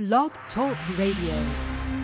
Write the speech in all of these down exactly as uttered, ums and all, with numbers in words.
Blog Talk Radio.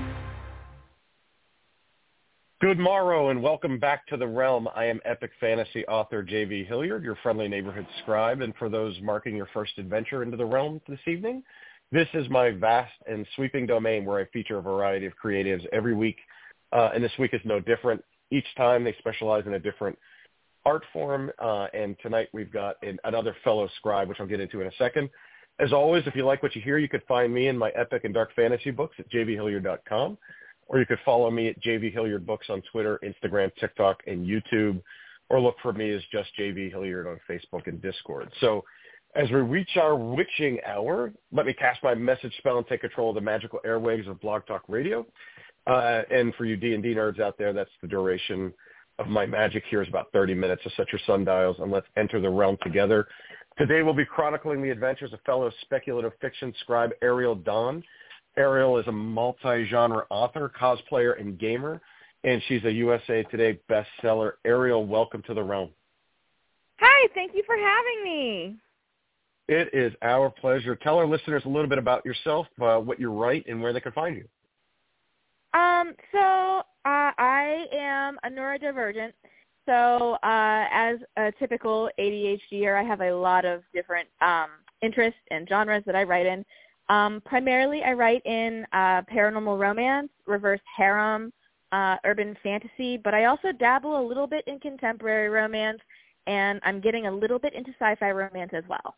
Good morrow and welcome back to the realm. I am epic fantasy author J V Hilliard, your friendly neighborhood scribe, and for those marking your first adventure into the realm this evening, this is my vast and sweeping domain where I feature a variety of creatives every week, uh, and this week is no different. Each time they specialize in a different art form, uh, and tonight we've got an, another fellow scribe, which I'll get into in a second. As always, if you like what you hear, you could find me in my epic and dark fantasy books at j v hilliard dot com. Or you could follow me at J V Hilliard Books on Twitter, Instagram, TikTok, and YouTube, or look for me as just J V Hilliard on Facebook and Discord. So as we reach our witching hour, let me cast my message spell and take control of the magical airwaves of Blog Talk Radio. Uh, and for you D and D nerds out there, that's the duration of my magic here is about thirty minutes. So set your sundials and let's enter the realm together. Today we'll be chronicling the adventures of fellow speculative fiction scribe Ariel Dawn. Ariel is a multi-genre author, cosplayer, and gamer, and she's a U S A Today bestseller. Ariel, welcome to the realm. Hi, thank you for having me. It is our pleasure. Tell our listeners a little bit about yourself, uh, what you write, and where they can find you. Um, so uh, I am a neurodivergent. So uh, as a typical A D H D er, I have a lot of different um, interests and genres that I write in. Um, primarily, I write in uh, paranormal romance, reverse harem, uh, urban fantasy, but I also dabble a little bit in contemporary romance, and I'm getting a little bit into sci-fi romance as well.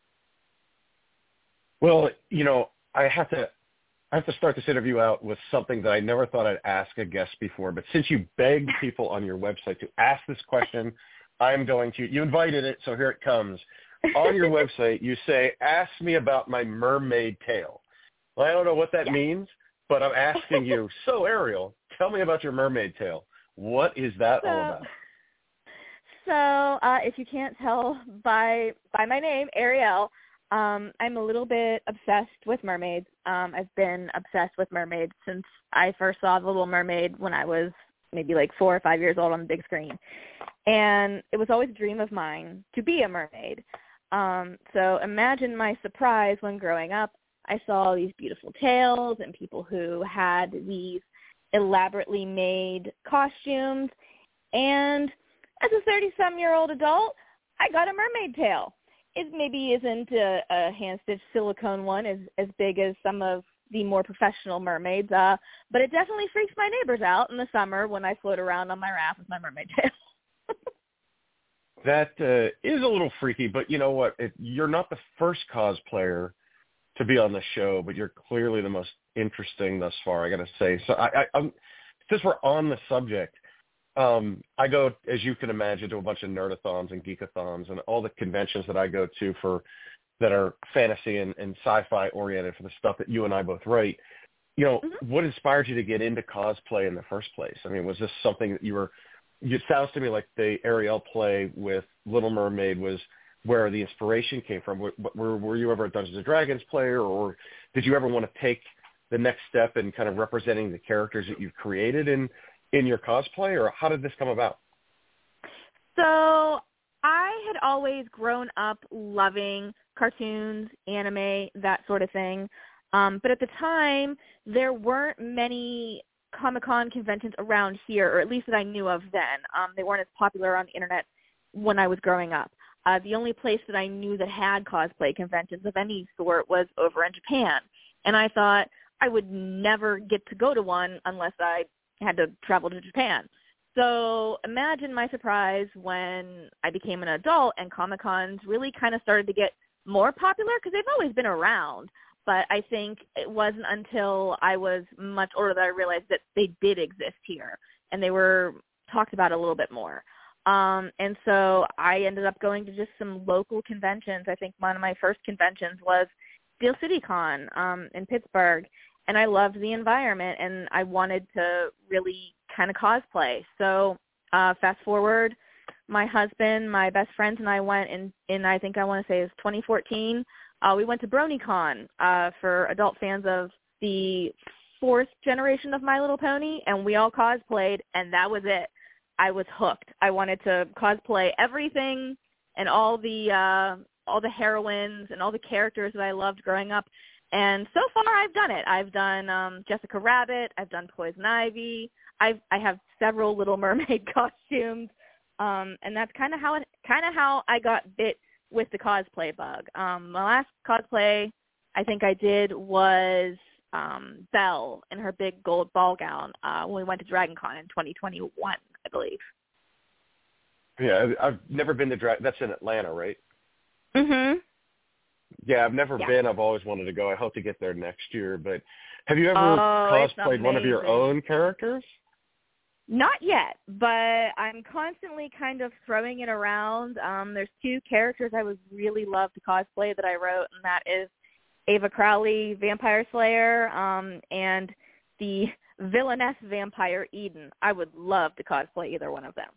Well, you know, I have to I have to start this interview out with something that I never thought I'd ask a guest before, but since you begged people on your website to ask this question, I'm going to. You invited it, so here it comes. On your website, you say, ask me about my mermaid tale. Well, I don't know what that yeah. means, but I'm asking you, so Ariel, tell me about your mermaid tale. What is that so, all about? So uh, if you can't tell by by my name, Ariel, um, I'm a little bit obsessed with mermaids. Um, I've been obsessed with mermaids since I first saw The Little Mermaid when I was maybe like four or five years old on the big screen. And it was always a dream of mine to be a mermaid. Um, so imagine my surprise when growing up, I saw these beautiful tales and people who had these elaborately made costumes. And as a thirty-some-year-old adult, I got a mermaid tail. It maybe isn't a, a hand-stitched silicone one as, as big as some of the more professional mermaids, uh, but it definitely freaks my neighbors out in the summer when I float around on my raft with my mermaid tail. That uh, is a little freaky, but you know what? It, you're not the first cosplayer to be on the show, but you're clearly the most interesting thus far, I got to say. So I, I, I'm, since we're on the subject, um, I go, as you can imagine, to a bunch of nerdathons and geekathons and all the conventions that I go to for that are fantasy and, and sci-fi oriented for the stuff that you and I both write. You know, mm-hmm. What inspired you to get into cosplay in the first place? I mean, was this something that you were, it sounds to me like the Ariel play with Little Mermaid was where the inspiration came from. Were, were, were you ever a Dungeons and Dragons player, or did you ever want to take the next step in kind of representing the characters that you've created in, in your cosplay, or how did this come about? So I had always grown up loving cartoons, anime, that sort of thing. Um, but at the time, there weren't many Comic-Con conventions around here, or at least that I knew of then. Um, they weren't as popular on the internet when I was growing up. Uh, the only place that I knew that had cosplay conventions of any sort was over in Japan. And I thought I would never get to go to one unless I had to travel to Japan. So imagine my surprise when I became an adult and Comic-Cons really kind of started to get more popular, because they've always been around. But I think it wasn't until I was much older that I realized that they did exist here, and they were talked about a little bit more. Um, and so I ended up going to just some local conventions. I think one of my first conventions was Steel City Con um, in Pittsburgh, and I loved the environment, and I wanted to really kind of cosplay. So uh, fast forward, my husband, my best friends, and I went in, in I think I want to say it was twenty fourteen. Uh, we went to BronyCon uh, for adult fans of the fourth generation of My Little Pony, and we all cosplayed, and that was it. I was hooked. I wanted to cosplay everything and all the uh, all the heroines and all the characters that I loved growing up. And so far, I've done it. I've done um, Jessica Rabbit. I've done Poison Ivy. I've I have several Little Mermaid costumes, um, and that's kind of how it kind of how I got bit with the cosplay bug. Um, my last cosplay I think I did was um, Belle in her big gold ball gown uh, when we went to DragonCon in twenty twenty-one, I believe. Yeah, I've never been to Dra- that's in Atlanta, right? Mhm. Yeah, I've never Yeah. been. I've always wanted to go. I hope to get there next year. But have you ever Oh, it's cosplayed one of your amazing. own characters? Not yet, but I'm constantly kind of throwing it around. Um, there's two characters I would really love to cosplay that I wrote, and that is Ava Crowley, Vampire Slayer, um, and the villainess vampire Eden. I would love to cosplay either one of them.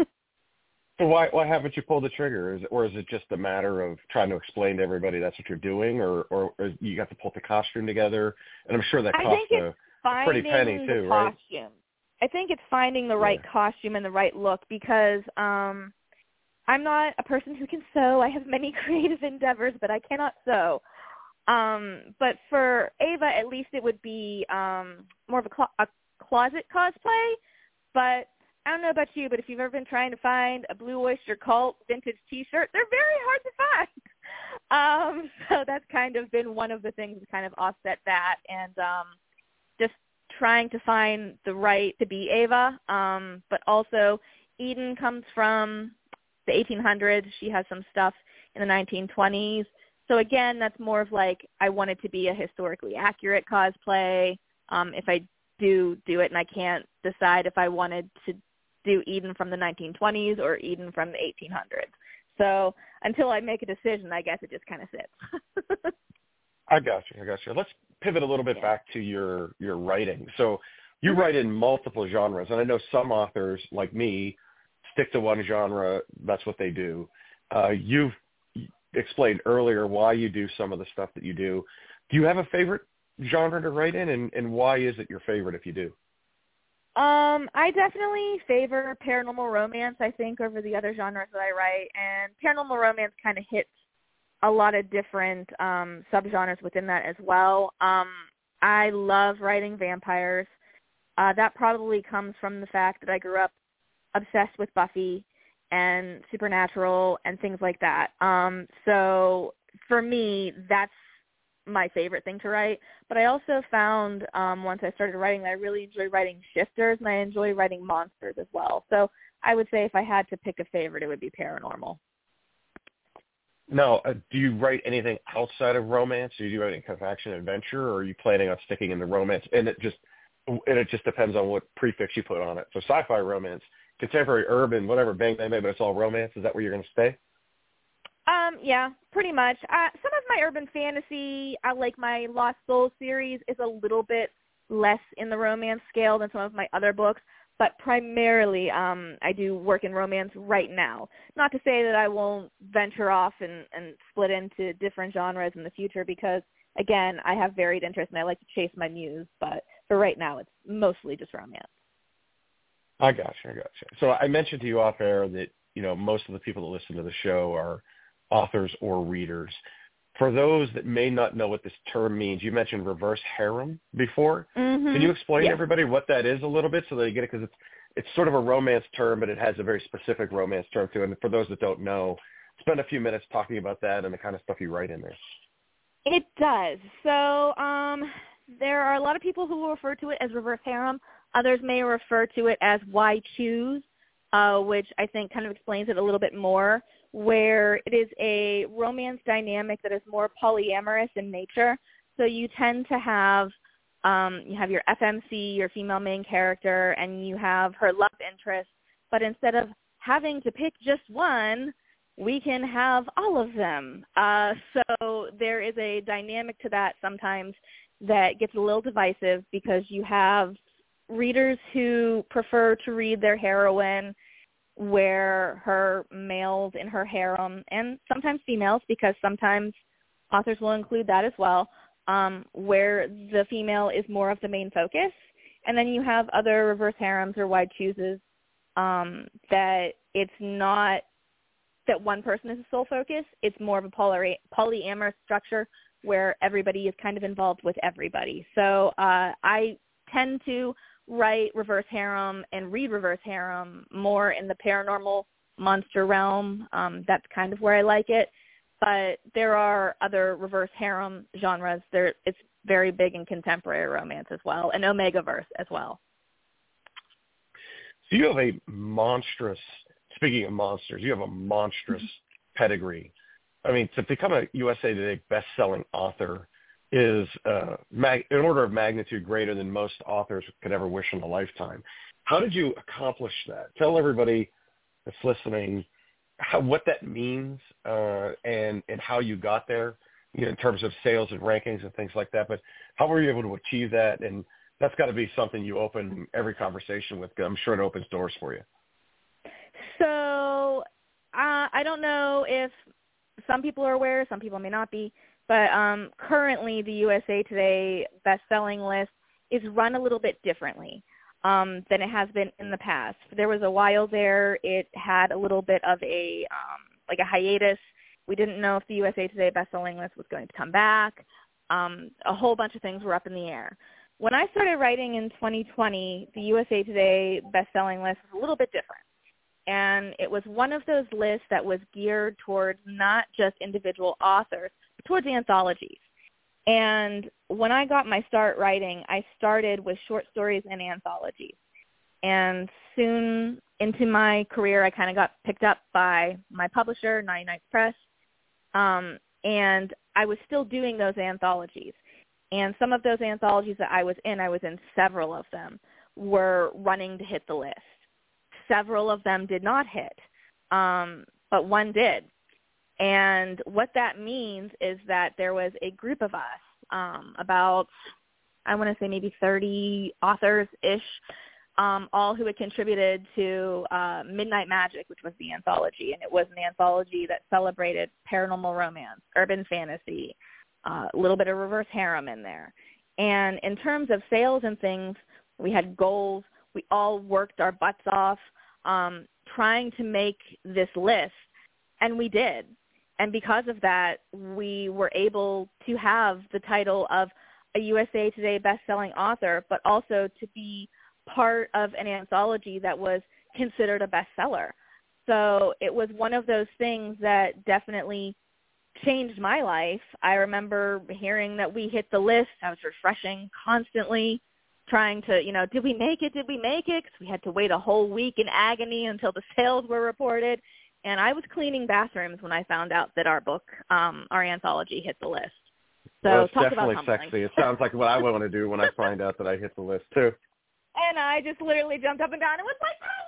So why why haven't you pulled the trigger? Is it, or is it just a matter of trying to explain to everybody that's what you're doing, or or, or you got to pull the costume together? And I'm sure that I costs think a, it's a pretty penny finding too, the right? costume. I think it's finding the right Yeah. costume and the right look because um, I'm not a person who can sew. I have many creative endeavors, but I cannot sew. Um, but for Ava, at least it would be um, more of a, clo- a closet cosplay. But I don't know about you, but if you've ever been trying to find a Blue Oyster Cult vintage T-shirt, they're very hard to find. Um, so that's kind of been one of the things to kind of offset that, and um, just trying to find the right to be Ava. Um, but also, Eden comes from the eighteen hundreds. She has some stuff in the nineteen twenties. So again, that's more of like I want it to be a historically accurate cosplay. Um, if I do do it, and I can't decide if I wanted to do Eden from the nineteen twenties or Eden from the eighteen hundreds. So until I make a decision, I guess it just kind of sits. I got you. I got you. Let's pivot a little bit Yeah. back to your your writing. So you Mhm. write in multiple genres, and I know some authors like me stick to one genre. That's what they do. Uh, you've explained earlier why you do some of the stuff that you do. Do you have a favorite genre to write in, and, and why is it your favorite if you do? Um, I definitely favor paranormal romance, I think, over the other genres that I write. And paranormal romance kind of hits a lot of different um, subgenres within that as well. Um, I love writing vampires. Uh, that probably comes from the fact that I grew up obsessed with Buffy and Supernatural and things like that. Um, so for me, that's my favorite thing to write. But I also found um, once I started writing that I really enjoy writing shifters, and I enjoy writing monsters as well. So I would say if I had to pick a favorite, it would be paranormal. Now, uh, do you write anything outside of romance? Do you do any kind of action adventure, or are you planning on sticking in the romance? And it just and it just depends on what prefix you put on it. So sci-fi romance, contemporary urban, whatever, bang, bang, bang, but it's all romance. Is that where you're going to stay? Um, yeah, pretty much. Uh, some of my urban fantasy, I like my Lost Souls series, is a little bit less in the romance scale than some of my other books, but primarily um, I do work in romance right now. Not to say that I won't venture off and, and split into different genres in the future because, again, I have varied interests and I like to chase my muse, but for right now it's mostly just romance. I got you. I got you. So I mentioned to you off air that, you know, most of the people that listen to the show are authors or readers. For those that may not know what this term means, you mentioned reverse harem before. Mm-hmm. Can you explain yeah. to everybody what that is a little bit so they get it? Because it's it's sort of a romance term, but it has a very specific romance term too. And for those that don't know, spend a few minutes talking about that and the kind of stuff you write in there. It does. So um, there are a lot of people who will refer to it as reverse harem. Others may refer to it as why choose, uh, which I think kind of explains it a little bit more, where it is a romance dynamic that is more polyamorous in nature. So you tend to have um, you have your F M C, your female main character, and you have her love interest. But instead of having to pick just one, we can have all of them. Uh, so there is a dynamic to that sometimes that gets a little divisive because you have readers who prefer to read their heroine where her males in her harem, and sometimes females, because sometimes authors will include that as well, um, where the female is more of the main focus. And then you have other reverse harems or wide chooses um, that it's not that one person is the sole focus. It's more of a poly- polyamorous structure where everybody is kind of involved with everybody. So uh, I tend to write reverse harem and read reverse harem more in the paranormal monster realm. Um, that's kind of where I like it. But there are other reverse harem genres. There, it's very big in contemporary romance as well, and Omegaverse as well. So you have a monstrous, speaking of monsters, you have a monstrous pedigree. I mean, to become a U S A Today best-selling author is uh, mag- an order of magnitude greater than most authors could ever wish in a lifetime. How did you accomplish that? Tell everybody that's listening how, what that means uh, and, and how you got there, you know, in terms of sales and rankings and things like that. But how were you able to achieve that? And that's got to be something you open every conversation with. I'm sure it opens doors for you. So uh, I don't know if some people are aware, some people may not be, but um, currently the U S A Today best-selling list is run a little bit differently um, than it has been in the past. There was a while there it had a little bit of a um, like a hiatus. We didn't know if the U S A Today best-selling list was going to come back. Um, a whole bunch of things were up in the air. When I started writing in twenty twenty, the U S A Today best-selling list was a little bit different. And it was one of those lists that was geared towards not just individual authors, but towards anthologies. And when I got my start writing, I started with short stories and anthologies. And soon into my career, I kind of got picked up by my publisher, Naughty Nights Press, um, and I was still doing those anthologies. And some of those anthologies that I was in, I was in several of them, were running to hit the list. Several of them did not hit, um, but one did. And what that means is that there was a group of us, um, about, I want to say maybe thirty authors-ish, um, all who had contributed to uh, Midnight Magic, which was the anthology. And it was an anthology that celebrated paranormal romance, urban fantasy, uh, a little bit of reverse harem in there. And in terms of sales and things, we had goals. We all worked our butts off um, trying to make this list, and we did. And because of that, we were able to have the title of a U S A Today best-selling author, but also to be part of an anthology that was considered a bestseller. So it was one of those things that definitely changed my life. I remember hearing that we hit the list. I was refreshing constantly, trying to, you know, did we make it? Did we make it? Because we had to wait a whole week in agony until the sales were reported. And I was cleaning bathrooms when I found out that our book, um, our anthology, hit the list. So well, it's talk definitely about humbling. sexy. It sounds like what I want to do when I find out that I hit the list, too. And I just literally jumped up and down and was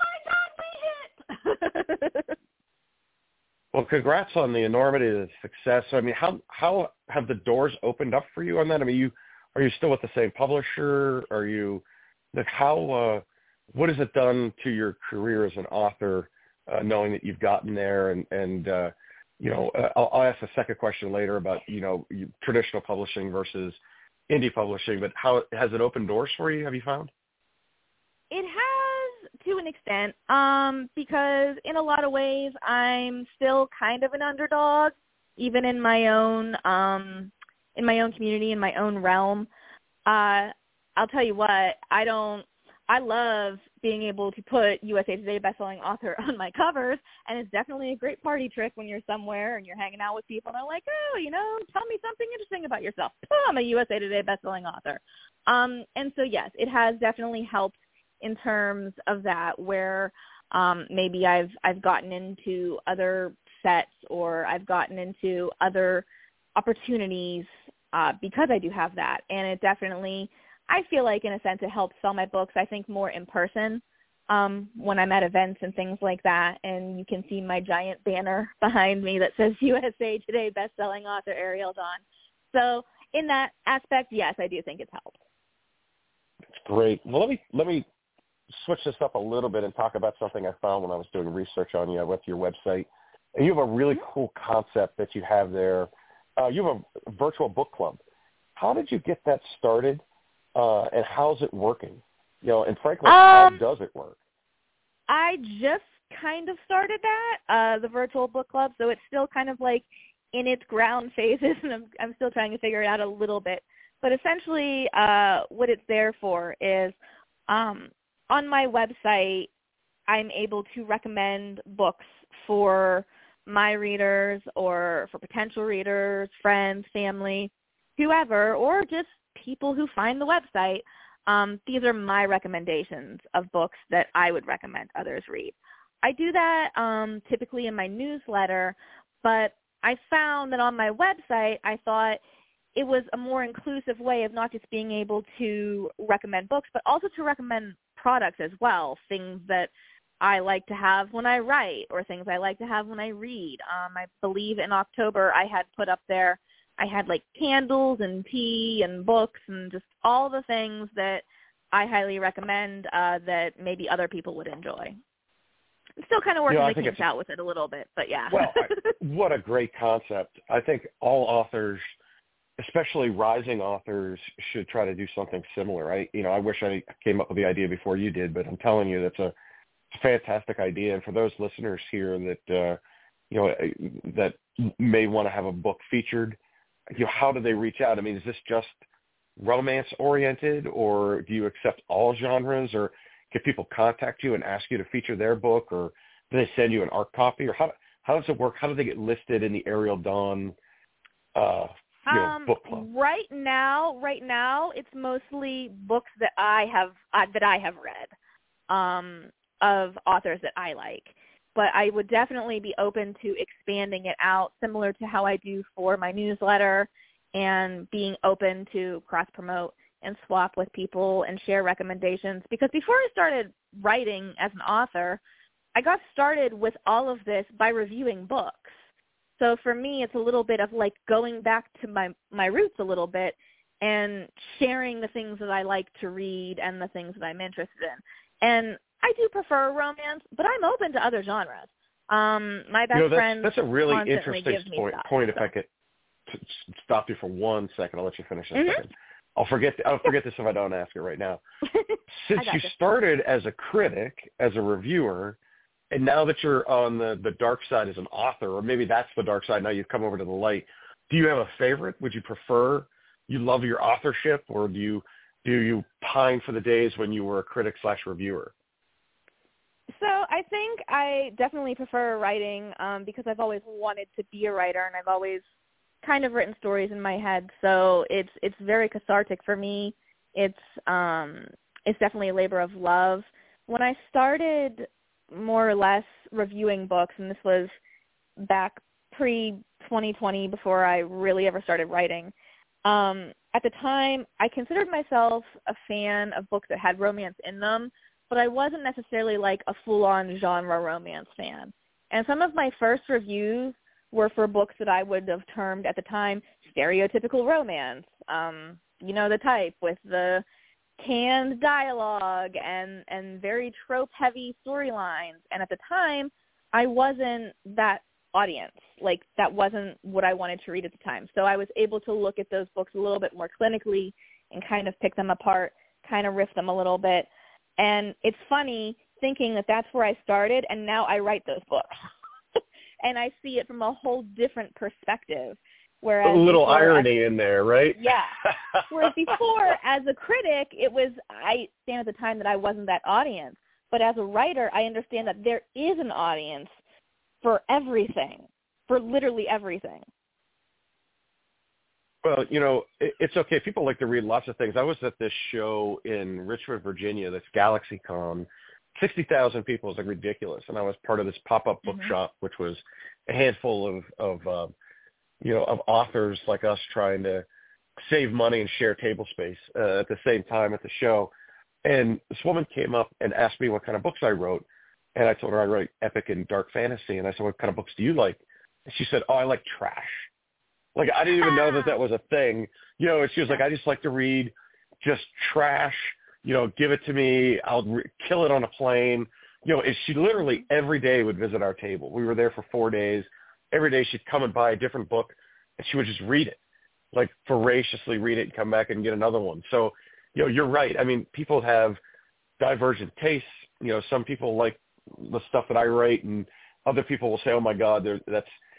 like, oh, my God, we hit! Well, congrats on the enormity of the success. I mean, how how have the doors opened up for you on that? I mean, you are you still with the same publisher? Are you, like, how, uh, what has it done to your career as an author, uh, knowing that you've gotten there? And, and uh, you know, uh, I'll, I'll ask a second question later about, you know, you, traditional publishing versus indie publishing, but how has it opened doors for you, have you found? It has to an extent, um, because in a lot of ways I'm still kind of an underdog, even in my own um, in my own community, in my own realm. Uh, I'll tell you what, I don't. I love being able to put U S A Today bestselling author on my covers, and it's definitely a great party trick when you're somewhere and you're hanging out with people and they're like, oh, you know, tell me something interesting about yourself. Oh, I'm a U S A Today bestselling author. Um, and so, yes, it has definitely helped in terms of that, where um, maybe I've I've gotten into other sets or I've gotten into other opportunities uh, because I do have that. And it definitely, I feel like in a sense it helps sell my books, I think, more in person um, when I'm at events and things like that. And you can see my giant banner behind me that says U S A Today bestselling author Ariel Dawn. So in that aspect, yes, I do think it's helped. Great. Well, let me let me switch this up a little bit and talk about something I found when I was doing research on you. I went to your website, and you have a really cool concept that you have there. Uh, you have a virtual book club. How did you get that started, uh, and how's it working? You know, and frankly, um, how does it work? I just kind of started that, uh, the virtual book club, so it's still kind of like in its ground phases, and I'm, I'm still trying to figure it out a little bit. But essentially, uh, what it's there for is um, on my website, I'm able to recommend books for my readers or for potential readers, friends, family, whoever, or just people who find the website. Um, these are my recommendations of books that I would recommend others read. I do that um, typically in my newsletter, but I found that on my website, I thought it was a more inclusive way of not just being able to recommend books, but also to recommend products as well, things that I like to have when I write or things I like to have when I read. Um, I believe in October I had put up there, I had like candles and tea and books and just all the things that I highly recommend uh, that maybe other people would enjoy. I'm still kind of working you know, the kinks out with it a little bit, but yeah. Well, I, what a great concept. I think all authors, especially rising authors, should try to do something similar. I, you know, I wish I came up with the idea before you did, but I'm telling you, that's a fantastic idea. And for those listeners here that, uh, you know, that may want to have a book featured, you know, how do they reach out? I mean, is this just romance oriented, or do you accept all genres, or can people contact you and ask you to feature their book, or do they send you an art copy, or how, how does it work? How do they get listed in the Ariel Dawn, uh, you know, um, book club? Right now, right now, it's mostly books that I have, uh, that I have read. Um, of authors that I like. But I would definitely be open to expanding it out, similar to how I do for my newsletter, and being open to cross-promote and swap with people and share recommendations. Because before I started writing as an author, I got started with all of this by reviewing books. So for me, it's a little bit of like going back to my, my roots a little bit and sharing the things that I like to read and the things that I'm interested in. And I do prefer romance, but I'm open to other genres. Um, my best you know, that's, friend that's a really constantly interesting gives me point. stuff, point so. If I could t- stop you for one second, I'll let you finish in a Mm-hmm. second. I'll forget. I'll forget this if I don't ask it right now. Since I you gotcha. started as a critic, as a reviewer, and now that you're on the, the dark side as an author, or maybe that's the dark side, now you've come over to the light, do you have a favorite? Would you prefer, you love your authorship, or do you do you pine for the days when you were a critic slash reviewer? So I think I definitely prefer writing um, because I've always wanted to be a writer, and I've always kind of written stories in my head. So it's it's very cathartic for me. It's um, it's definitely a labor of love. When I started more or less reviewing books, and this was back pre twenty twenty, before I really ever started writing, um, at the time I considered myself a fan of books that had romance in them, but I wasn't necessarily like a full-on genre romance fan. And some of my first reviews were for books that I would have termed at the time stereotypical romance, um, you know, the type with the canned dialogue and, and very trope-heavy storylines. And at the time, I wasn't that audience. Like, that wasn't what I wanted to read at the time. So I was able to look at those books a little bit more clinically and kind of pick them apart, kind of riff them a little bit. And it's funny thinking that that's where I started, and now I write those books. And I see it from a whole different perspective. Whereas a little before, irony as, in there, right? Yeah. Whereas before, as a critic, it was, I stand at the time that I wasn't that audience. But as a writer, I understand that there is an audience for everything, for literally everything. Well, you know, it, it's okay. People like to read lots of things. I was at this show in Richmond, Virginia, that's GalaxyCon. sixty thousand people is like ridiculous. And I was part of this pop-up Mm-hmm. bookshop, which was a handful of, of uh, you know, of authors like us trying to save money and share table space uh, at the same time at the show. And this woman came up and asked me what kind of books I wrote. And I told her I write epic and dark fantasy. And I said, what kind of books do you like? And she said, oh, I like trash. Like, I didn't even know that that was a thing. You know, and she was like, I just like to read just trash. You know, give it to me. I'll re- kill it on a plane. You know, and she literally every day would visit our table. We were there for four days. Every day she'd come and buy a different book, and she would just read it, like voraciously read it and come back and get another one. So, you know, you're right. I mean, people have divergent tastes. You know, some people like the stuff that I write, and other people will say, oh, my God, that's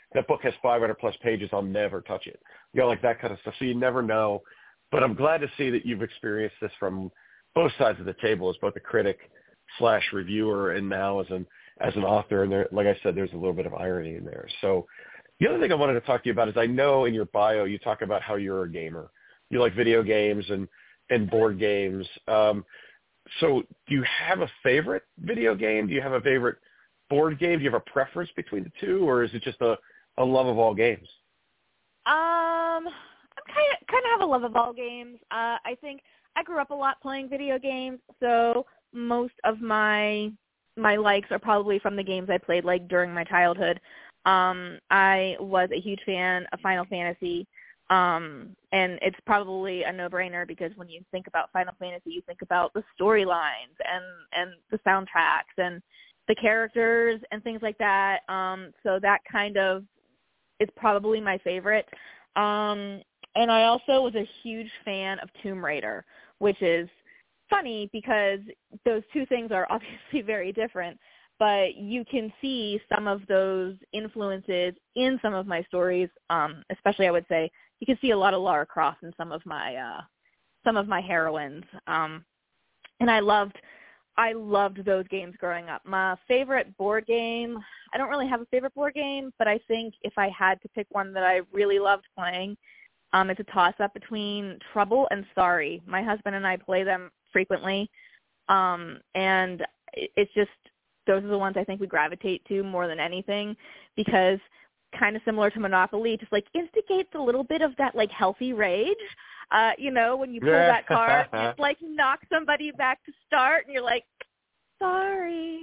that book has five hundred plus pages. I'll never touch it. You know, like that kind of stuff. So you never know. But I'm glad to see that you've experienced this from both sides of the table, as both a critic slash reviewer and now as an as an author. And there, like I said, there's a little bit of irony in there. So the other thing I wanted to talk to you about is I know in your bio you talk about how you're a gamer. You like video games and, and board games. Um, so do you have a favorite video game? Do you have a favorite board game? Do you have a preference between the two, or is it just a, a love of all games? Um, I'm kind of kind of have a love of all games. Uh, I think I grew up a lot playing video games, so most of my my likes are probably from the games I played like during my childhood. Um, I was a huge fan of Final Fantasy, um, and it's probably a no-brainer because when you think about Final Fantasy, you think about the storylines and and the soundtracks and the characters and things like that. Um, so that kind of is probably my favorite. Um, and I also was a huge fan of Tomb Raider, which is funny because those two things are obviously very different, but you can see some of those influences in some of my stories. Um, especially, I would say, you can see a lot of Lara Croft in some of my uh, some of my heroines. Um, and I loved I loved those games growing up. My favorite board game, I don't really have a favorite board game, but I think if I had to pick one that I really loved playing, um, it's a toss-up between Trouble and Sorry. My husband and I play them frequently, um, and it's just those are the ones I think we gravitate to more than anything because kind of similar to Monopoly, just like instigates a little bit of that like healthy rage. Uh, you know, when you pull that card, it's like knock somebody back to start, and you're like, sorry.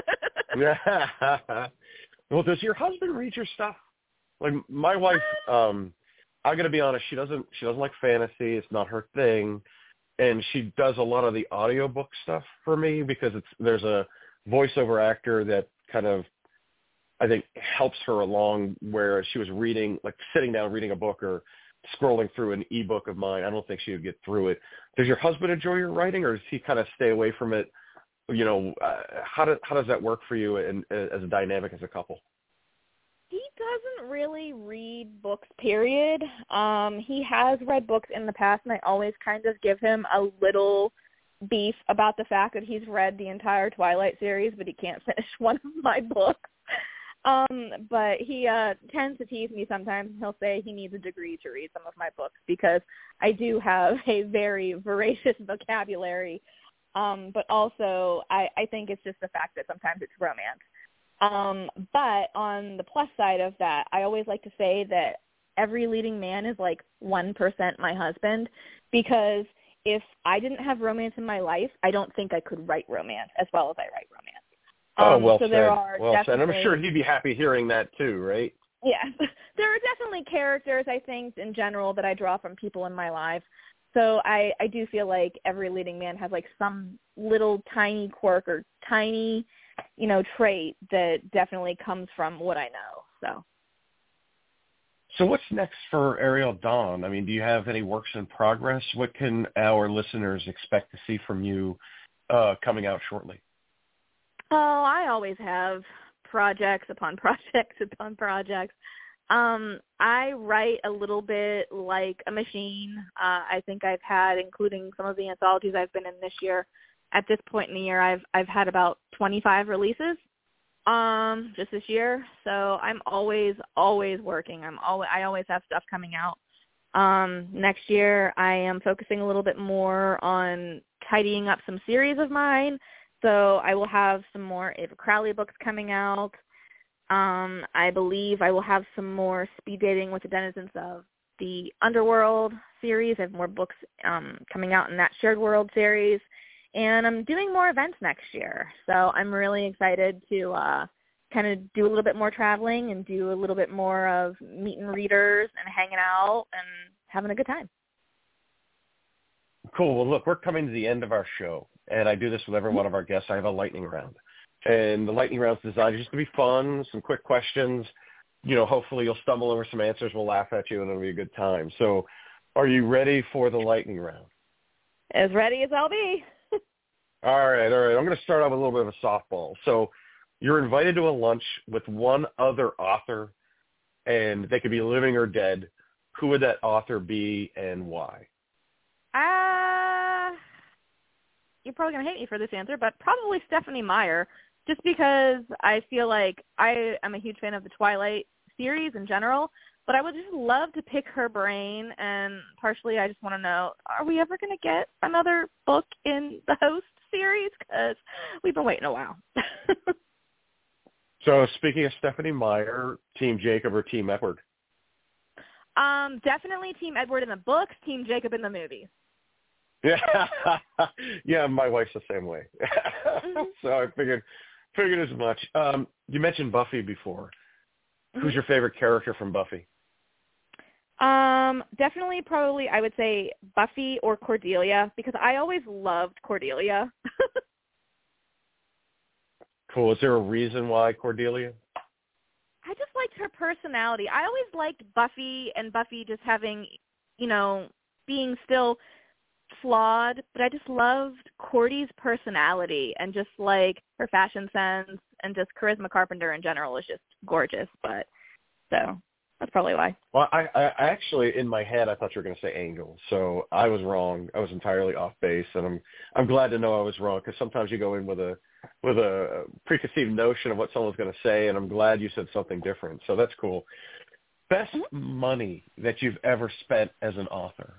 Well, does your husband read your stuff? Like my wife, um, I'm gonna be honest, she doesn't she doesn't like fantasy. It's not her thing, and she does a lot of the audiobook stuff for me because it's there's a voiceover actor that kind of I think helps her along where she was reading, like sitting down reading a book or scrolling through an ebook of mine. I don't think she would get through it. Does your husband enjoy your writing, or does he kind of stay away from it? You know, uh, how does how does that work for you and uh, as a dynamic as a couple? He doesn't really read books, period. Um, he has read books in the past, and I always kind of give him a little beef about the fact that he's read the entire Twilight series, but he can't finish one of my books. Um, but he uh, tends to tease me sometimes. He'll say he needs a degree to read some of my books because I do have a very voracious vocabulary. Um, but also, I, I think it's just the fact that sometimes it's romance. Um, but on the plus side of that, I always like to say that every leading man is like one percent my husband because if I didn't have romance in my life, I don't think I could write romance as well as I write romance. Oh, um, well so said. there are well said. I'm sure he'd be happy hearing that too, right? Yeah. There are definitely characters, I think, in general that I draw from people in my life. So I, I do feel like every leading man has like some little tiny quirk or tiny, you know, trait that definitely comes from what I know. So. So what's next for Ariel Dawn? I mean, do you have any works in progress? What can our listeners expect to see from you uh, coming out shortly? Oh, I always have projects upon projects upon projects. Um, I write a little bit like a machine. Uh, I think I've had, including some of the anthologies I've been in this year, at this point in the year, I've I've had about twenty-five releases um, just this year. So I'm always, always working. I'm always, I always have stuff coming out. Um, next year, I am focusing a little bit more on tidying up some series of mine. So I will have some more Ava Crowley books coming out. Um, I believe I will have some more speed dating with the denizens of the Underworld series. I have more books um, coming out in that Shared World series. And I'm doing more events next year. So I'm really excited to uh, kind of do a little bit more traveling and do a little bit more of meeting readers and hanging out and having a good time. Cool. Well, look, we're coming to the end of our show, and I do this with every one of our guests. I have a lightning round, and the lightning round is designed just to be fun, some quick questions. You know, hopefully you'll stumble over some answers. We'll laugh at you, and it'll be a good time. So are you ready for the lightning round? As ready as I'll be. All right, all right. I'm going to start off with a little bit of a softball. So you're invited to a lunch with one other author and they could be living or dead, who would that author be and why? Uh, you're probably going to hate me for this answer, but probably Stephenie Meyer, just because I feel like I am a huge fan of the Twilight series in general, but I would just love to pick her brain, and partially I just want to know, are we ever going to get another book in the Host series? Because we've been waiting a while. So speaking of Stephenie Meyer, Team Jacob or Team Edward? Um, definitely Team Edward in the books, Team Jacob in the movies. Yeah, yeah, my wife's the same way. So I figured figured as much. Um, you mentioned Buffy before. Mm-hmm. Who's your favorite character from Buffy? Um, definitely, probably, I would say Buffy or Cordelia, because I always loved Cordelia. Cool. Is there a reason why Cordelia? I just liked her personality. I always liked Buffy and Buffy just having, you know, being still flawed, but I just loved Cordy's personality and just like her fashion sense and just Charisma Carpenter in general is just gorgeous. But so that's probably why. Well, I, I actually, in my head, I thought you were going to say Angel, so I was wrong. I was entirely off base, and I'm I'm glad to know I was wrong, because sometimes you go in with a with a preconceived notion of what someone's going to say, and I'm glad you said something different. So that's cool. Best Mm-hmm. money that you've ever spent as an author?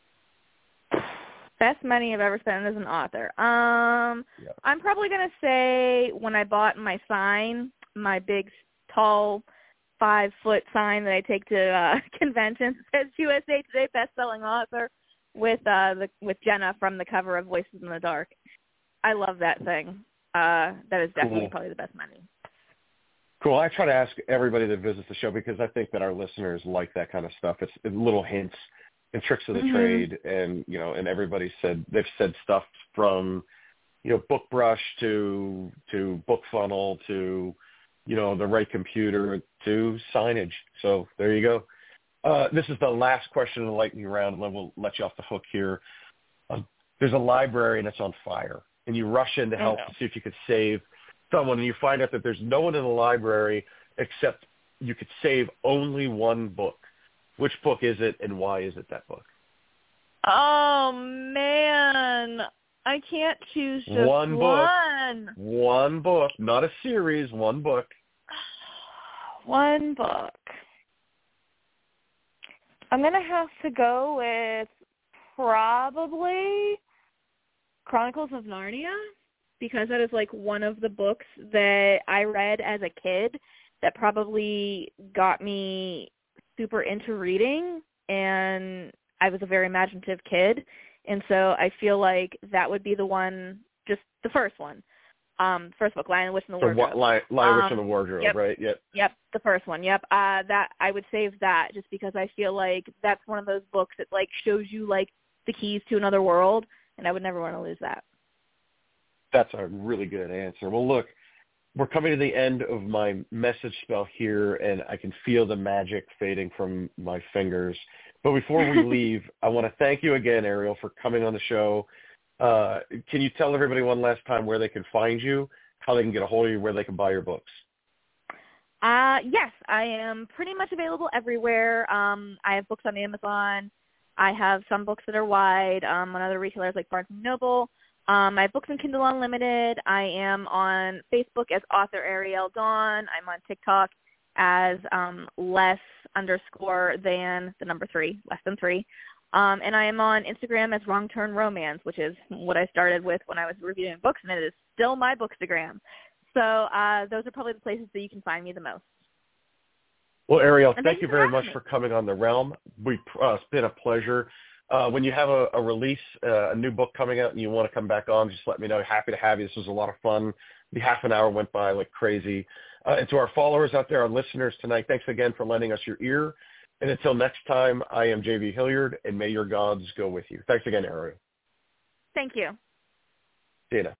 Best money I've ever spent as an author. Um, Yeah. I'm probably going to say when I bought my sign, my big, tall, five-foot sign that I take to uh, conventions. It says U S A Today best-selling author with uh, the with Jenna from the cover of Voices in the Dark. I love that thing. Uh, that is definitely Cool. probably the best money. Cool. I try to ask everybody that visits the show, because I think that our listeners like that kind of stuff. It's little hints and tricks of the Mm-hmm. trade, and you know, and everybody said they've said stuff from, you know, book brush to to book funnel to, you know, the right computer to signage. So there you go. Uh, this is the last question of the lightning round, and then we'll let you off the hook here. Uh, there's a library and it's on fire, and you rush in to help Oh, no. to see if you could save someone, and you find out that there's no one in the library except you could save only one book. Which book is it, and why is it that book? Oh, man. I can't choose just One book. one. One book, not a series, one book. One book. I'm going to have to go with probably Chronicles of Narnia, because that is like one of the books that I read as a kid that probably got me super into reading, and I was a very imaginative kid, and so I feel like that would be the one, just the first one. Um, first book, Lion, the Witch, and the So Wardrobe. what, Lion, Lion, Witch, Um, and the Wardrobe, yep. right? Yep. Yep, the first one. Yep. Uh, that I would save that just because I feel like that's one of those books that like shows you like the keys to another world, and I would never want to lose that. That's a really good answer. Well, look, we're coming to the end of my message spell here, and I can feel the magic fading from my fingers. But before we leave, I want to thank you again, Ariel, for coming on the show. Uh, can you tell everybody one last time where they can find you, how they can get a hold of you, where they can buy your books? Uh, yes, I am pretty much available everywhere. Um, I have books on Amazon. I have some books that are wide um, on other retailers like Barnes and Noble. Um, I have books on Kindle Unlimited. I am on Facebook as author Ariel Dawn. I'm on TikTok as um, less underscore than the number three, less than three. Um, and I am on Instagram as Wrong Turn Romance, which is what I started with when I was reviewing books, and it is still my Bookstagram. So uh, those are probably the places that you can find me the most. Well, Ariel, And thank thank you you for very having much me. for coming on The Realm. We, uh, it's been a pleasure. Uh, when you have a, a release, uh, a new book coming out, and you want to come back on, just let me know. Happy to have you. This was a lot of fun. The half an hour went by like crazy. Uh, and to our followers out there, our listeners tonight, thanks again for lending us your ear. And until next time, I am J V Hilliard, and may your gods go with you. Thanks again, Ariel. Thank you. See you now.